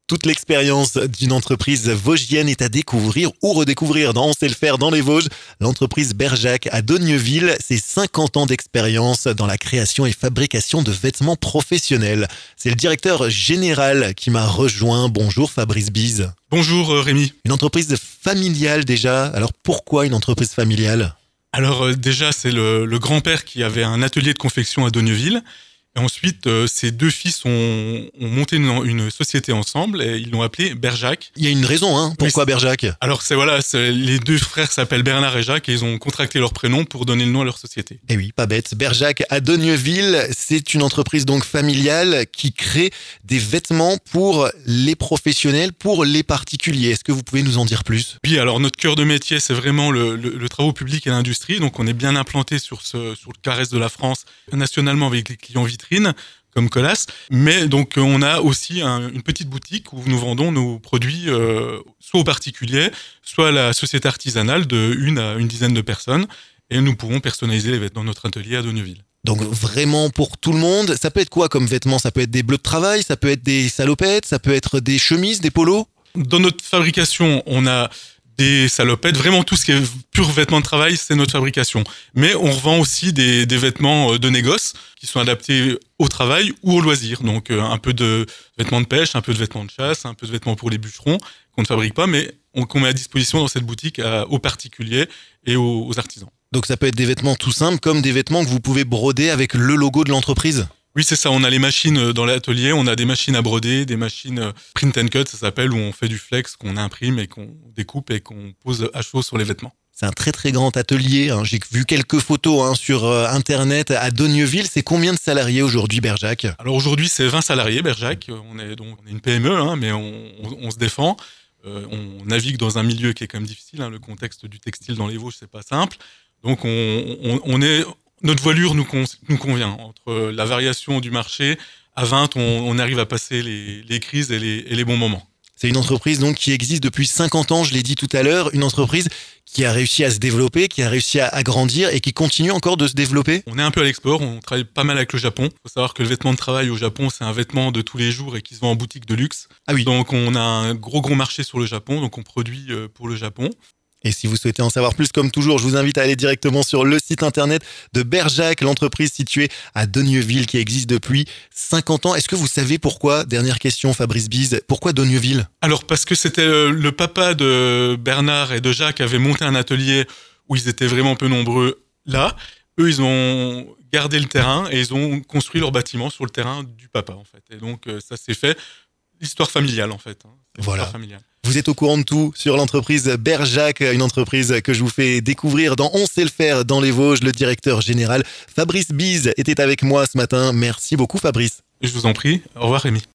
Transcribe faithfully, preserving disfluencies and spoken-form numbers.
Toute l'expérience d'une entreprise vosgienne est à découvrir ou redécouvrir dans On sait le faire dans les Vosges. L'entreprise Berjac à Dogneuville, c'est cinquante ans d'expérience dans la création et fabrication de vêtements professionnels. C'est le directeur général qui m'a rejoint. Bonjour Fabrice Bise. Bonjour euh, Rémi. Une entreprise familiale déjà. Alors pourquoi une entreprise familiale ? Alors euh, déjà, c'est le, le grand-père qui avait un atelier de confection à Dogneuville. Et ensuite, euh, ses deux fils ont, ont monté une, une société ensemble et ils l'ont appelée Berjac. Il y a une raison, hein. Pourquoi Oui, Berjac ? Alors c'est voilà, c'est, les deux frères s'appellent Bernard et Jacques et ils ont contracté leur prénom pour donner le nom à leur société. Eh oui, pas bête. Berjac à Dogneuville, c'est une entreprise donc familiale qui crée des vêtements pour les professionnels, pour les particuliers. Est-ce que vous pouvez nous en dire plus ? Oui, alors notre cœur de métier, c'est vraiment le, le, le travaux public et l'industrie. Donc on est bien implanté sur, ce, sur le Carrez de la France, nationalement avec les clients vitrines comme Colas, mais donc on a aussi un, une petite boutique où nous vendons nos produits euh, soit aux particuliers, soit à la société artisanale de une à une dizaine de personnes, et nous pouvons personnaliser les vêtements dans notre atelier à Dogneuville. Donc vraiment pour tout le monde. Ça peut être quoi comme vêtements ? Ça peut être des bleus de travail, ça peut être des salopettes, ça peut être des chemises, des polos ? Dans notre fabrication, on a des salopettes, vraiment tout ce qui est pur vêtements de travail, c'est notre fabrication. Mais on revend aussi des, des vêtements de négoce qui sont adaptés au travail ou au loisir. Donc euh, un peu de vêtements de pêche, un peu de vêtements de chasse, un peu de vêtements pour les bûcherons qu'on ne fabrique pas, mais on, qu'on met à disposition dans cette boutique à, aux particuliers et aux, aux artisans. Donc ça peut être des vêtements tout simples comme des vêtements que vous pouvez broder avec le logo de l'entreprise ? Oui, c'est ça. On a les machines dans l'atelier. On a des machines à broder, des machines print and cut, ça s'appelle, où on fait du flex, qu'on imprime et qu'on découpe et qu'on pose à chaud sur les vêtements. C'est un très très grand atelier. Hein. J'ai vu quelques photos hein, sur euh, Internet à Dogneuville. C'est combien de salariés aujourd'hui, Berjac ? Alors aujourd'hui, c'est vingt salariés, Berjac. On est donc on est une P M E, hein, mais on, on, on se défend. Euh, on navigue dans un milieu qui est quand même difficile. Hein. Le contexte du textile dans les Vosges, c'est pas simple. Donc on, on, on est Notre voilure nous, con, nous convient. Entre la variation du marché, à vingt, on, on arrive à passer les, les crises et les, et les bons moments. C'est une entreprise donc qui existe depuis cinquante ans, je l'ai dit tout à l'heure, une entreprise qui a réussi à se développer, qui a réussi à, à grandir et qui continue encore de se développer. On est un peu à l'export, on travaille pas mal avec le Japon. Il faut savoir que le vêtement de travail au Japon, c'est un vêtement de tous les jours et qui se vend en boutique de luxe. Ah oui. Donc on a un gros gros marché sur le Japon, donc on produit pour le Japon. Et si vous souhaitez en savoir plus, comme toujours, je vous invite à aller directement sur le site internet de Berjac, l'entreprise située à Dogneuville qui existe depuis cinquante ans. Est-ce que vous savez pourquoi, dernière question Fabrice Bise, pourquoi Dogneuville ? Alors parce que c'était le papa de Bernard et de Jacques avait monté un atelier où ils étaient vraiment peu nombreux là. Eux, ils ont gardé le terrain et ils ont construit leur bâtiment sur le terrain du papa en fait. Et donc ça s'est fait, l'histoire familiale en fait. Hein. Voilà. Familiale. Vous êtes au courant de tout sur l'entreprise Berjac, une entreprise que je vous fais découvrir dans On sait le faire dans les Vosges. Le directeur général Fabrice Bise était avec moi ce matin. Merci beaucoup Fabrice. Je vous en prie. Au revoir Rémi.